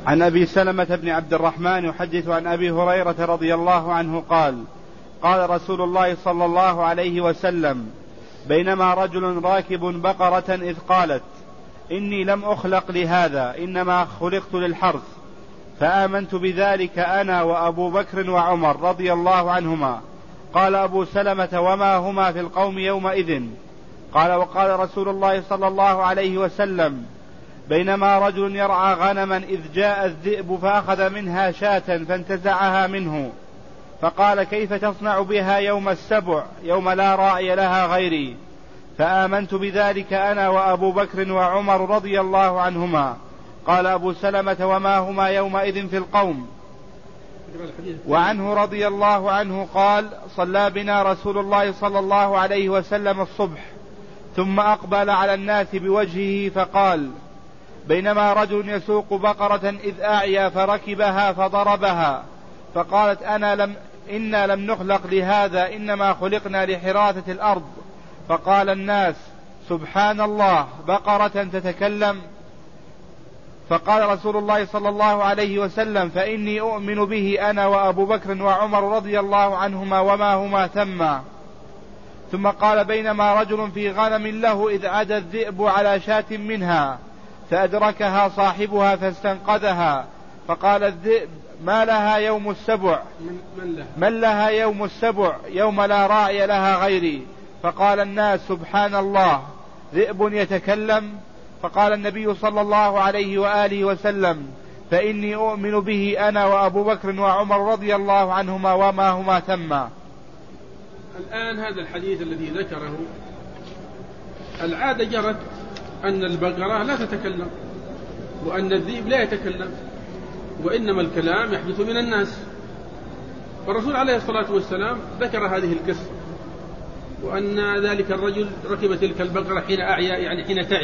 عن أبي سلمة بن عبد الرحمن يحدث عن أبي هريرة رضي الله عنه قال قال رسول الله صلى الله عليه وسلم بينما رجل راكب بقرة إذ قالت إني لم أخلق لهذا إنما خلقت للحرث، فآمنت بذلك أنا وأبو بكر وعمر رضي الله عنهما. قال أبو سلمة وما هما في القوم يومئذ؟ قال وقال رسول الله صلى الله عليه وسلم بينما رجل يرعى غنما إذ جاء الذئب فأخذ منها شاة فانتزعها منه، فقال كيف تصنع بها يوم السبع يوم لا راعي لها غيري؟ فآمنت بذلك أنا وأبو بكر وعمر رضي الله عنهما. قال أبو سلمة وما هما يومئذ في القوم؟ وعنه رضي الله عنه قال صلى بنا رسول الله صلى الله عليه وسلم الصبح ثم أقبل على الناس بوجهه فقال بينما رجل يسوق بقرة إذ أعيا فركبها فضربها، فقالت إنا لم نخلق لهذا إنما خلقنا لحراثة الأرض. فقال الناس سبحان الله بقرة تتكلم؟ فقال رسول الله صلى الله عليه وسلم فإني أؤمن به أنا وأبو بكر وعمر رضي الله عنهما وما هما ثم قال بينما رجل في غنم له إذ عدا الذئب على شاة منها فأدركها صاحبها فاستنقذها، فقال الذئب ما لها يوم السبع من لها يوم السبع يوم لا راعي لها غيري؟ فقال الناس سبحان الله ذئب يتكلم؟ فقال النبي صلى الله عليه وآله وسلم فإني أؤمن به أنا وأبو بكر وعمر رضي الله عنهما وما هما ثما. الآن هذا الحديث الذي ذكره العادة جرت أن البقرة لا تتكلم وأن الذئب لا يتكلم، وإنما الكلام يحدث من الناس. والرسول عليه الصلاة والسلام ذكر هذه القصة، وأن ذلك الرجل ركب تلك البقرة حين أعيا، يعني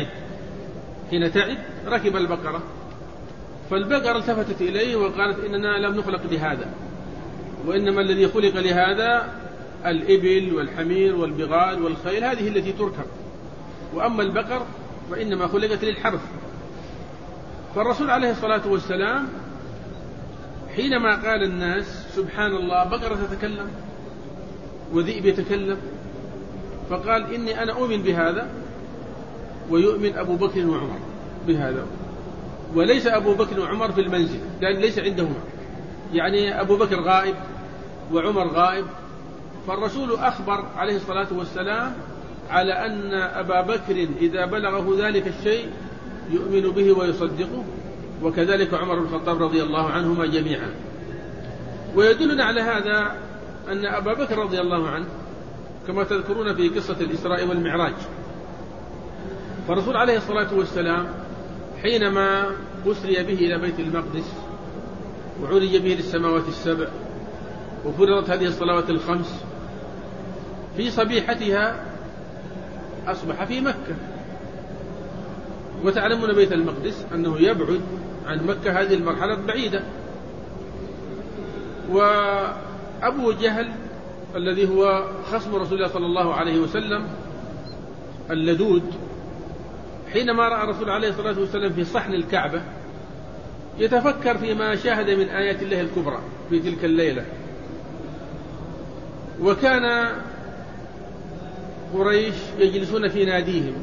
حين تعب ركب البقرة، فالبقرة التفتت إليه وقالت إننا لم نخلق لهذا، وإنما الذي خلق لهذا الإبل والحمير والبغال والخيل، هذه التي تركب، وأما البقر فإنما خلقت للحرث. فالرسول عليه الصلاة والسلام حينما قال الناس سبحان الله بقرة تتكلم وذئب يتكلم، فقال إني أنا أؤمن بهذا ويؤمن أبو بكر وعمر بهذا، وليس أبو بكر وعمر في المنزل لأن ليس عندهما، يعني أبو بكر غائب وعمر غائب. فالرسول أخبر عليه الصلاة والسلام على أن أبا بكر إذا بلغه ذلك الشيء يؤمن به ويصدقه، وكذلك عمر بن الخطاب رضي الله عنهما جميعا. ويدلنا على هذا أن أبا بكر رضي الله عنه كما تذكرون في قصة الإسراء والمعراج، فالرسول عليه الصلاة والسلام حينما أسري به إلى بيت المقدس وعرج به للسماوات السبع وفرضت هذه الصلوات الخمس، في صبيحتها أصبح في مكة، وتعلمون بيت المقدس أنه يبعد عن مكة هذه المرحلة بعيدة. وأبو جهل الذي هو خصم رسول الله صلى الله عليه وسلم اللدود، حينما رأى الرسول عليه الصلاة والسلام في صحن الكعبة يتفكر فيما شاهد من آيات الله الكبرى في تلك الليلة، وكان قريش يجلسون في ناديهم،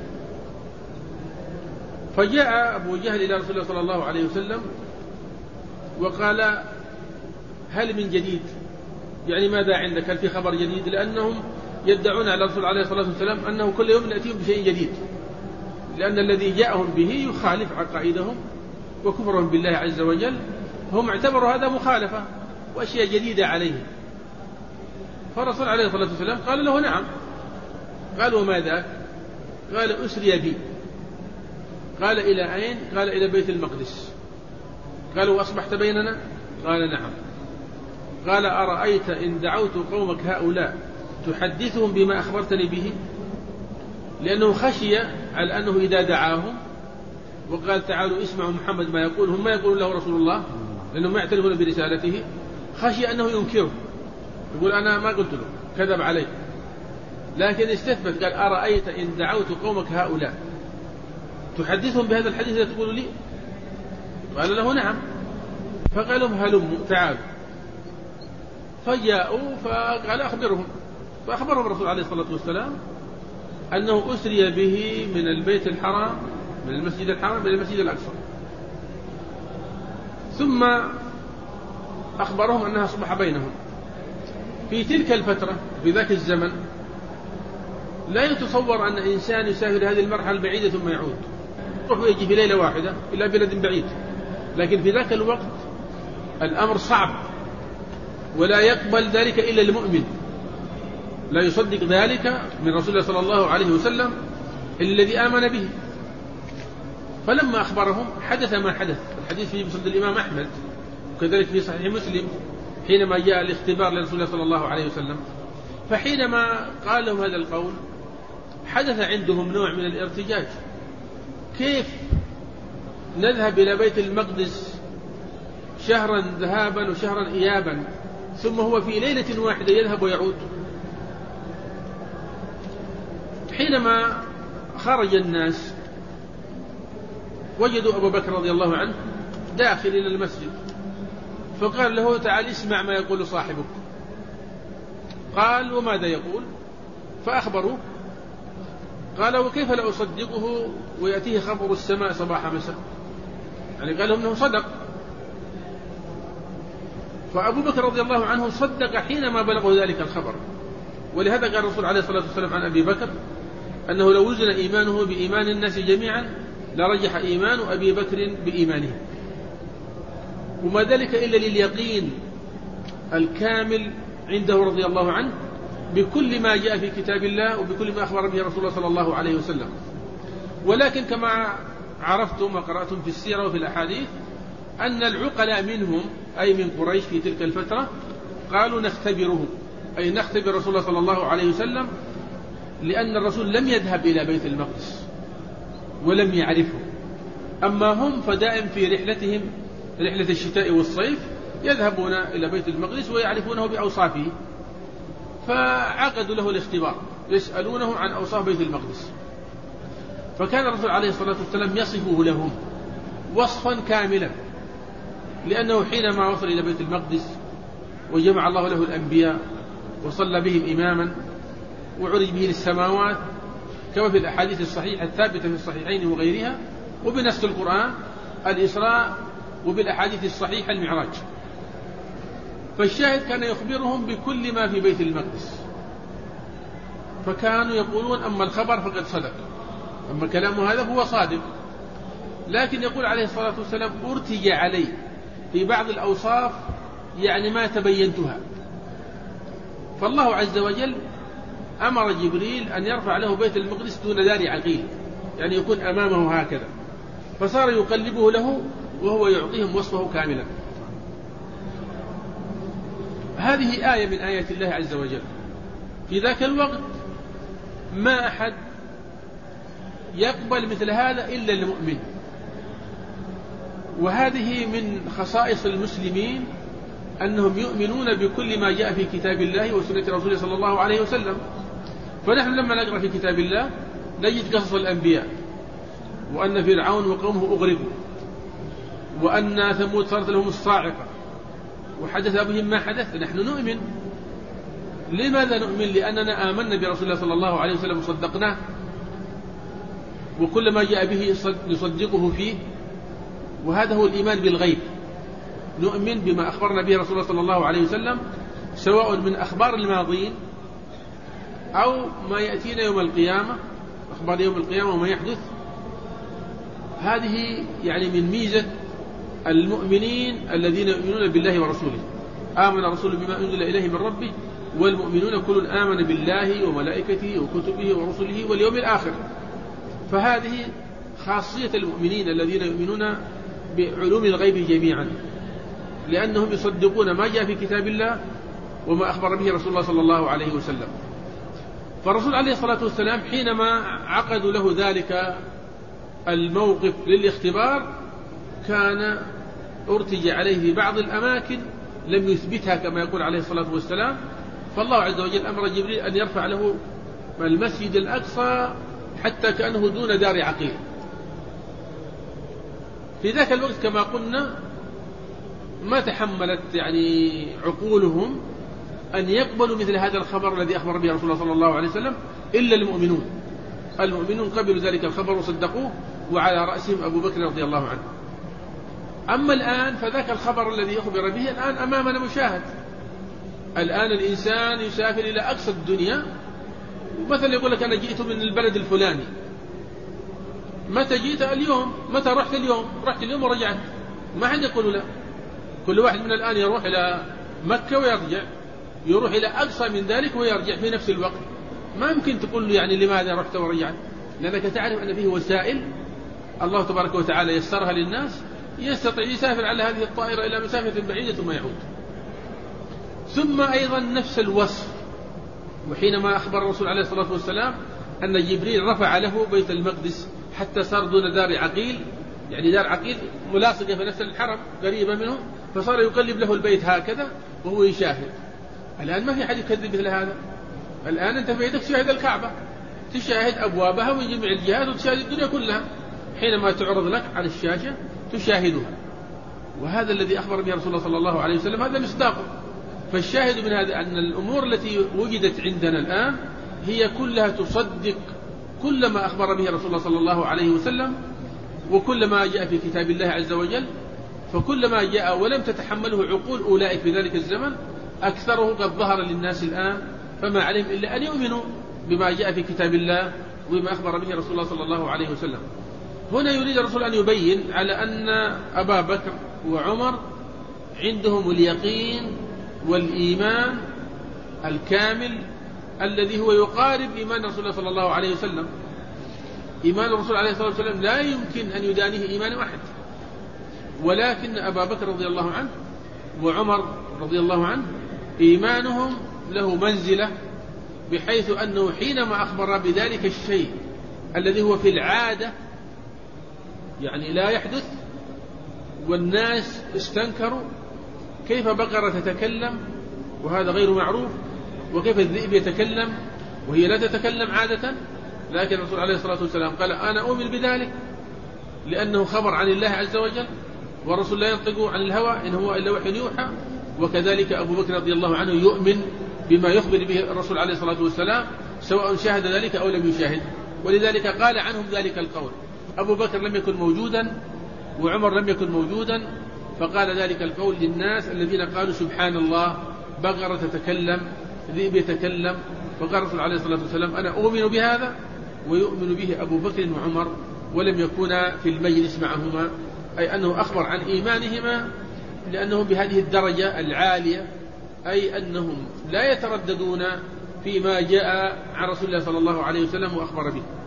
فجاء أبو جهل إلى رسول الله صلى الله عليه وسلم وقال هل من جديد؟ يعني ماذا عندك؟ هل في خبر جديد؟ لأنهم يدعون على الرسول عليه الصلاة والسلام أنه كل يوم نأتيهم بشيء جديد، لأن الذي جاءهم به يخالف عقائدهم وكفرهم بالله عز وجل، هم اعتبروا هذا مخالفة وأشياء جديدة عليهم. فالرسول عليه الصلاة والسلام قال له نعم. قال وما ذاك؟ قال أسري بي. قال إلى أين؟ قال إلى بيت المقدس. قال وأصبحت بيننا؟ قال نعم. قال أرأيت إن دعوت قومك هؤلاء تحدثهم بما أخبرتني به؟ لأنه خشي على أنه إذا دعاهم وقال تعالوا اسمعوا محمد ما يقول، هم ما يقولون له رسول الله لأنهم ما يعترفون برسالته، خشي أنه ينكره يقول أنا ما قلت له كذب علي، لكن استثبت قال أرأيت إن دعوت قومك هؤلاء تحدثهم بهذا الحديث الذي تقول لي؟ قال له نعم. فقال لهم هلموا تعالوا، فجاءوا فقال أخبرهم، فأخبرهم الرسول عليه الصلاة والسلام أنه أسري به من البيت الحرام، من المسجد الحرام إلى المسجد الأقصى. ثم أخبرهم أنها أصبح بينهم. في تلك الفترة في ذاك الزمن لا يتصور أن إنسان يسافر هذه المرحلة البعيدة ثم يعود، يروح ويجي في ليلة واحدة إلى بلد بعيد، لكن في ذاك الوقت الأمر صعب ولا يقبل ذلك إلا المؤمن، لا يصدق ذلك من رسول الله صلى الله عليه وسلم الذي آمن به. فلما أخبرهم حدث ما حدث. الحديث في مسند الإمام أحمد وكذلك في صحيح مسلم حينما جاء الاختبار لرسول الله صلى الله عليه وسلم، فحينما قال لهم هذا القول حدث عندهم نوع من الارتجاج. كيف نذهب إلى بيت المقدس شهرا ذهابا وشهرا إيابا ثم هو في ليلة واحدة يذهب ويعود؟ حينما خرج الناس وجدوا أبا بكر رضي الله عنه داخل إلى المسجد، فقال له تعال اسمع ما يقول صاحبك. قال وماذا يقول؟ فأخبروه. قال وكيف لا أصدقه ويأتيه خبر السماء صباح مساء؟ يعني قال لهم أنه صدق. فأبو بكر رضي الله عنه صدق حينما بلغه ذلك الخبر. ولهذا قال الرسول عليه الصلاة والسلام عن أبي بكر أنه لو وزن إيمانه بإيمان الناس جميعا لرجح إيمان أبي بكر بإيمانه. وما ذلك إلا لليقين الكامل عنده رضي الله عنه بكل ما جاء في كتاب الله وبكل ما أخبر به رسول الله صلى الله عليه وسلم. ولكن كما عرفتم وقرأتم في السيرة وفي الأحاديث أن العقلاء منهم أي من قريش في تلك الفترة قالوا نختبره، أي نختبر رسول الله صلى الله عليه وسلم، لأن الرسول لم يذهب إلى بيت المقدس ولم يعرفه. أما هم فدائم في رحلتهم رحلة الشتاء والصيف يذهبون إلى بيت المقدس ويعرفونه بأوصافه، فعقدوا له الاختبار يسألونه عن أوصاف بيت المقدس. فكان الرسول عليه الصلاة والسلام يصفه لهم وصفا كاملا، لأنه حينما وصل إلى بيت المقدس وجمع الله له الأنبياء وصلى بهم إماما وعرج به للسماوات كما في الأحاديث الصحيحة الثابتة في الصحيحين وغيرها، وبنص القرآن الإسراء، وبالأحاديث الصحيحة المعراج. فالشاهد كان يخبرهم بكل ما في بيت المقدس، فكانوا يقولون أما الخبر فقد صدق، أما كلامه هذا هو صادق. لكن يقول عليه الصلاة والسلام ارتجى علي في بعض الأوصاف يعني ما تبينتها. فالله عز وجل أمر جبريل أن يرفع له بيت المقدس دون دار عقيل، يعني يكون أمامه هكذا، فصار يقلبه له وهو يعطيهم وصفه كاملا. هذه آية من آيات الله عز وجل. في ذاك الوقت ما أحد يقبل مثل هذا إلا المؤمن، وهذه من خصائص المسلمين أنهم يؤمنون بكل ما جاء في كتاب الله وسنة رسوله صلى الله عليه وسلم. فنحن لما نقرأ في كتاب الله نجد قصص الأنبياء، وأن فرعون وقومه أغرقوا، وأن ثمود صارت لهم الصاعقة، وحدث بهم ما حدث. نحن نؤمن. لماذا نؤمن؟ لأننا آمنا برسول الله صلى الله عليه وسلم وصدقناه، وكل ما جاء به نصدقه فيه، وهذا هو الإيمان بالغيب. نؤمن بما أخبرنا به رسول الله صلى الله عليه وسلم، سواء من أخبار الماضين أو ما يأتينا يوم القيامة، أخبار يوم القيامة وما يحدث. هذه يعني من ميزة المؤمنين الذين يؤمنون بالله ورسوله. آمن الرسول بما أنزل إليه من ربه والمؤمنون كل آمن بالله وملائكته وكتبه ورسله واليوم الآخر. فهذه خاصية المؤمنين الذين يؤمنون بعلوم الغيب جميعا، لأنهم يصدقون ما جاء في كتاب الله وما أخبر به رسول الله صلى الله عليه وسلم. فالرسول عليه الصلاة والسلام حينما عقدوا له ذلك الموقف للاختبار كان ارتجى عليه في بعض الأماكن لم يثبتها كما يقول عليه الصلاة والسلام. فالله عز وجل أمر جبريل أن يرفع له المسجد الأقصى حتى كأنه دون دار عقيل. في ذاك الوقت كما قلنا ما تحملت يعني عقولهم أن يقبلوا مثل هذا الخبر الذي أخبر به رسول الله صلى الله عليه وسلم إلا المؤمنون. المؤمنون قبلوا ذلك الخبر وصدقوه، وعلى رأسهم أبو بكر رضي الله عنه. أما الآن فذاك الخبر الذي أخبر به الآن أمامنا مشاهد. الآن الإنسان يسافر إلى أقصى الدنيا، مثلا يقول لك أنا جئت من البلد الفلاني، متى جئت؟ اليوم. متى رحت؟ اليوم. رحت اليوم ورجعت. ما حد يقول لا. كل واحد من الآن يروح إلى مكة ويرجع، يروح إلى أقصى من ذلك ويرجع في نفس الوقت. ما يمكن تقول له يعني لماذا رحت ورجعت، لأنك تعرف أن فيه وسائل الله تبارك وتعالى يسرها للناس، يستطيع يسافر على هذه الطائرة إلى مسافة بعيدة ثم يعود. ثم أيضا نفس الوصف، وحينما أخبر الرسول عليه الصلاة والسلام أن جبريل رفع له بيت المقدس حتى صار دون دار عقيل، يعني دار عقيل ملاصقة في نفس الحرم قريبة منه، فصار يقلب له البيت هكذا وهو يشاهد. الآن ما في حد يكذب مثل هذا. الآن أنت في يدك تشاهد الكعبة، تشاهد أبوابها من جميع الجهات، وتشاهد الدنيا كلها. حينما تعرض لك على الشاشة تشاهدها. وهذا الذي أخبر به رسول الله صلى الله عليه وسلم، هذا مصداقه. فالشاهد من هذا أن الأمور التي وجدت عندنا الآن هي كلها تصدق كل ما أخبر به رسول الله صلى الله عليه وسلم، وكل ما جاء في كتاب الله عز وجل. فكل ما جاء ولم تتحمله عقول أولئك في ذلك الزمن أكثره قد ظهر للناس الآن، فما عليهم إلا أن يؤمنوا بما جاء في كتاب الله وبما أخبر به رسول الله صلى الله عليه وسلم. هنا يريد الرسول أن يبين على أن أبا بكر وعمر عندهم اليقين والإيمان الكامل الذي هو يقارب إيمان رسول الله صلى الله عليه وسلم. إيمان الرسول عليه الصلاة والسلام لا يمكن أن يدانيه إيمان أحد، ولكن أبا بكر رضي الله عنه وعمر رضي الله عنه إيمانهم له منزلة، بحيث أنه حينما أخبر بذلك الشيء الذي هو في العادة يعني لا يحدث والناس استنكروا، كيف بقرة تتكلم وهذا غير معروف، وكيف الذئب يتكلم وهي لا تتكلم عادة، لكن الرسول عليه الصلاة والسلام قال أنا أؤمن بذلك لأنه خبر عن الله عز وجل، والرسول لا ينطق عن الهوى إن هو إلا وحي يوحى. وكذلك أبو بكر رضي الله عنه يؤمن بما يخبر به الرسول عليه الصلاة والسلام سواء شاهد ذلك أو لم يشاهد، ولذلك قال عنهم ذلك القول. أبو بكر لم يكن موجودا وعمر لم يكن موجودا، فقال ذلك القول للناس الذين قالوا سبحان الله بقرة تتكلم ذئب يتكلم. فقال الرسول عليه الصلاة والسلام أنا أؤمن بهذا، ويؤمن به أبو بكر وعمر، ولم يكونا في المجلس معهما، أي أنه أخبر عن إيمانهما لأنهم بهذه الدرجة العالية، أي أنهم لا يترددون فيما جاء عن رسول الله صلى الله عليه وسلم وأخبر به.